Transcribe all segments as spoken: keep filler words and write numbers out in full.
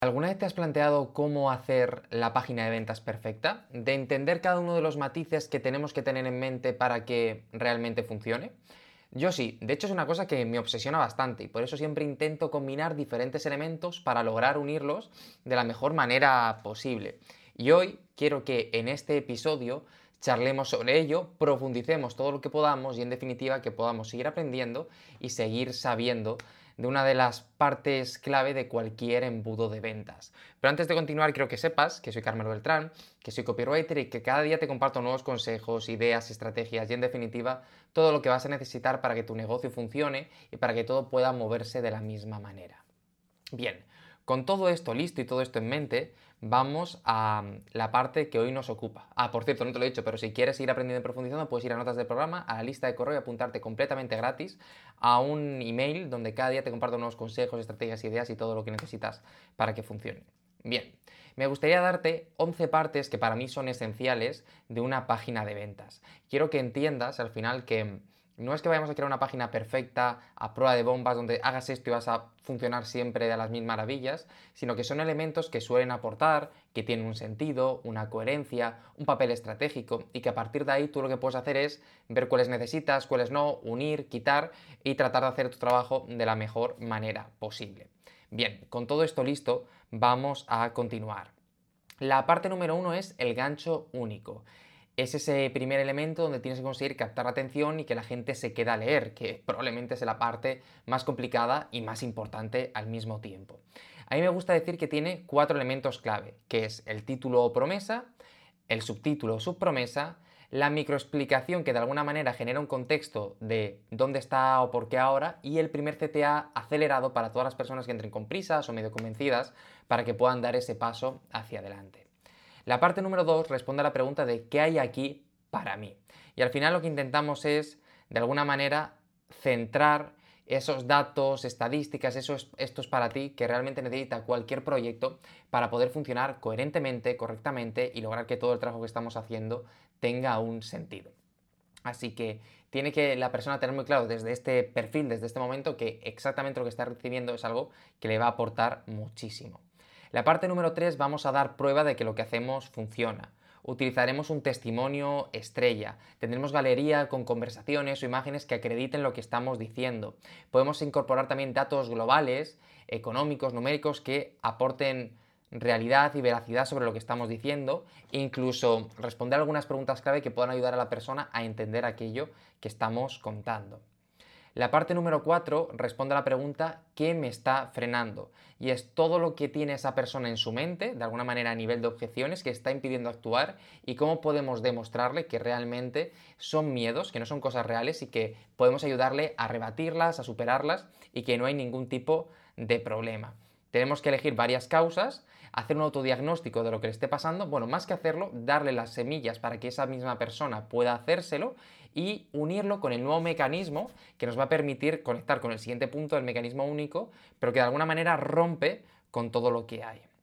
¿Alguna vez te has planteado cómo hacer la página de ventas perfecta? ¿De entender cada uno de los matices que tenemos que tener en mente para que realmente funcione? Yo sí, de hecho es una cosa que me obsesiona bastante y por eso siempre intento combinar diferentes elementos para lograr unirlos de la mejor manera posible. Y hoy quiero que en este episodio charlemos sobre ello, profundicemos todo lo que podamos y en definitiva que podamos seguir aprendiendo y seguir sabiendo de una de las partes clave de cualquier embudo de ventas. Pero antes de continuar, quiero que sepas que soy Carmelo Beltrán, que soy copywriter y que cada día te comparto nuevos consejos, ideas, estrategias y en definitiva todo lo que vas a necesitar para que tu negocio funcione y para que todo pueda moverse de la misma manera. Bien, con todo esto listo y todo esto en mente, vamos a mm, la parte que hoy nos ocupa. Ah, por cierto, no te lo he dicho, pero si quieres seguir aprendiendo y profundizando, puedes ir a notas del programa, a la lista de correo y apuntarte completamente gratis a un email donde cada día te comparto nuevos consejos, estrategias, ideas y todo lo que necesitas para que funcione. Bien, me gustaría darte once partes que para mí son esenciales de una página de ventas. Quiero que entiendas al final que no es que vayamos a crear una página perfecta, a prueba de bombas, donde hagas esto y vas a funcionar siempre de las mil maravillas, sino que son elementos que suelen aportar, que tienen un sentido, una coherencia, un papel estratégico y que a partir de ahí tú lo que puedes hacer es ver cuáles necesitas, cuáles no, unir, quitar y tratar de hacer tu trabajo de la mejor manera posible. Bien, con todo esto listo, vamos a continuar. La parte número uno es el gancho único. Es ese primer elemento donde tienes que conseguir captar la atención y que la gente se quede a leer, que probablemente es la parte más complicada y más importante al mismo tiempo. A mí me gusta decir que tiene cuatro elementos clave, que es el título o promesa, el subtítulo o subpromesa, la microexplicación que de alguna manera genera un contexto de dónde está o por qué ahora y el primer C T A acelerado para todas las personas que entren con prisas o medio convencidas para que puedan dar ese paso hacia adelante. La parte número dos responde a la pregunta de ¿qué hay aquí para mí? Y al final lo que intentamos es, de alguna manera, centrar esos datos, estadísticas, esos, estos para ti que realmente necesita cualquier proyecto para poder funcionar coherentemente, correctamente y lograr que todo el trabajo que estamos haciendo tenga un sentido. Así que tiene que la persona tener muy claro desde este perfil, desde este momento, que exactamente lo que está recibiendo es algo que le va a aportar muchísimo. La parte número tres vamos a dar prueba de que lo que hacemos funciona. Utilizaremos un testimonio estrella. Tendremos galería con conversaciones o imágenes que acrediten lo que estamos diciendo. Podemos incorporar también datos globales, económicos, numéricos que aporten realidad y veracidad sobre lo que estamos diciendo, e incluso responder algunas preguntas clave que puedan ayudar a la persona a entender aquello que estamos contando. La parte número cuatro responde a la pregunta ¿qué me está frenando? Y es todo lo que tiene esa persona en su mente, de alguna manera a nivel de objeciones, que está impidiendo actuar y cómo podemos demostrarle que realmente son miedos, que no son cosas reales y que podemos ayudarle a rebatirlas, a superarlas y que no hay ningún tipo de problema. Tenemos que elegir varias causas, hacer un autodiagnóstico de lo que le esté pasando, bueno, más que hacerlo, darle las semillas para que esa misma persona pueda hacérselo y unirlo con el nuevo mecanismo que nos va a permitir conectar con el siguiente punto del mecanismo único, pero que de alguna manera rompe con todo lo que hay.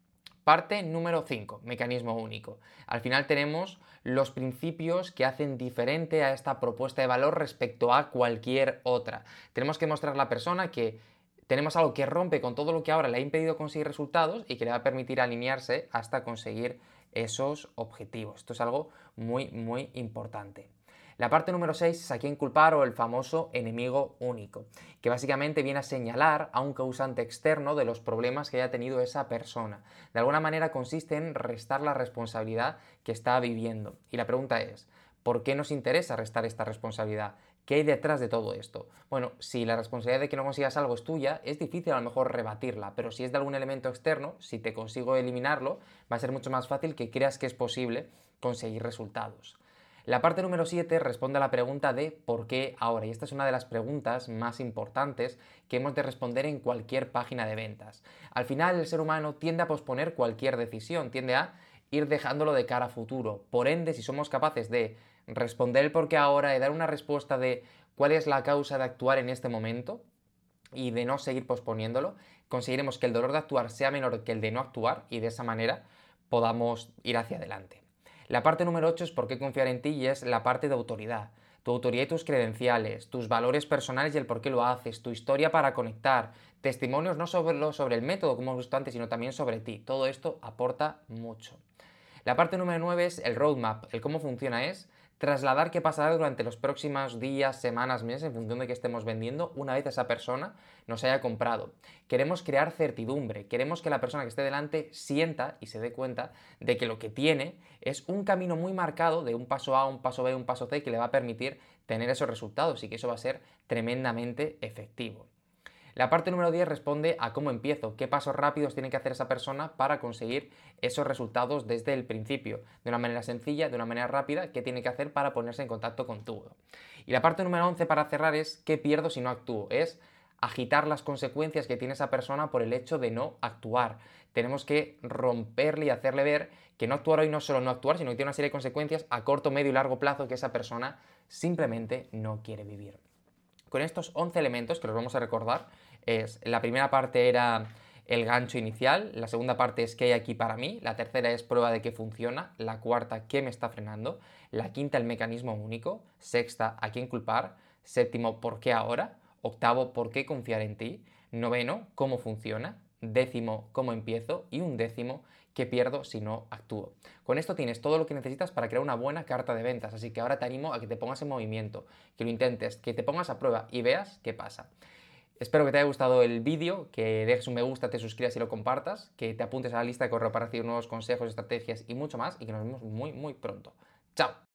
Parte número cinco, mecanismo único. Al final tenemos los principios que hacen diferente a esta propuesta de valor respecto a cualquier otra. Tenemos que mostrar a la persona que tenemos algo que rompe con todo lo que ahora le ha impedido conseguir resultados y que le va a permitir alinearse hasta conseguir esos objetivos. Esto es algo muy, muy importante. La parte número seis es a quién culpar o el famoso enemigo único, que básicamente viene a señalar a un causante externo de los problemas que haya tenido esa persona. De alguna manera consiste en restar la responsabilidad que está viviendo. Y la pregunta es, ¿por qué nos interesa restar esta responsabilidad? ¿Qué hay detrás de todo esto? Bueno, si la responsabilidad de que no consigas algo es tuya, es difícil a lo mejor rebatirla, pero si es de algún elemento externo, si te consigo eliminarlo, va a ser mucho más fácil que creas que es posible conseguir resultados. La parte número siete responde a la pregunta de ¿por qué ahora? Y esta es una de las preguntas más importantes que hemos de responder en cualquier página de ventas. Al final el ser humano tiende a posponer cualquier decisión, tiende a ir dejándolo de cara a futuro. Por ende, si somos capaces de responder el por qué ahora y dar una respuesta de cuál es la causa de actuar en este momento y de no seguir posponiéndolo, conseguiremos que el dolor de actuar sea menor que el de no actuar y de esa manera podamos ir hacia adelante. La parte número ocho es por qué confiar en ti y es la parte de autoridad. tu autoridad y tus credenciales, tus valores personales y el por qué lo haces, tu historia para conectar, testimonios no solo sobre el método, como hemos visto antes, sino también sobre ti. Todo esto aporta mucho. La parte número nueve es el roadmap. El cómo funciona es trasladar qué pasará durante los próximos días, semanas, meses, en función de qué estemos vendiendo, una vez esa persona nos haya comprado. Queremos crear certidumbre, queremos que la persona que esté delante sienta y se dé cuenta de que lo que tiene es un camino muy marcado de un paso A, un paso B, un paso C, que le va a permitir tener esos resultados y que eso va a ser tremendamente efectivo. La parte número diez responde a cómo empiezo, qué pasos rápidos tiene que hacer esa persona para conseguir esos resultados desde el principio, de una manera sencilla, de una manera rápida, qué tiene que hacer para ponerse en contacto contigo. Y la parte número once para cerrar es qué pierdo si no actúo, es agitar las consecuencias que tiene esa persona por el hecho de no actuar. Tenemos que romperle y hacerle ver que no actuar hoy no es solo no actuar, sino que tiene una serie de consecuencias a corto, medio y largo plazo que esa persona simplemente no quiere vivir. Con estos once elementos, que los vamos a recordar, es la primera parte era el gancho inicial, la segunda parte es qué hay aquí para mí, la tercera es prueba de que funciona, la cuarta qué me está frenando, la quinta el mecanismo único, sexta a quién culpar, séptimo por qué ahora, octavo por qué confiar en ti, noveno cómo funciona, décimo cómo empiezo y un décimo qué pierdo si no actúo. Con esto tienes todo lo que necesitas para crear una buena carta de ventas, así que ahora te animo a que te pongas en movimiento, que lo intentes, que te pongas a prueba y veas qué pasa. Espero que te haya gustado el vídeo, que dejes un me gusta, te suscribas y lo compartas, que te apuntes a la lista de correo para recibir nuevos consejos, estrategias y mucho más, y que nos vemos muy muy pronto. ¡Chao!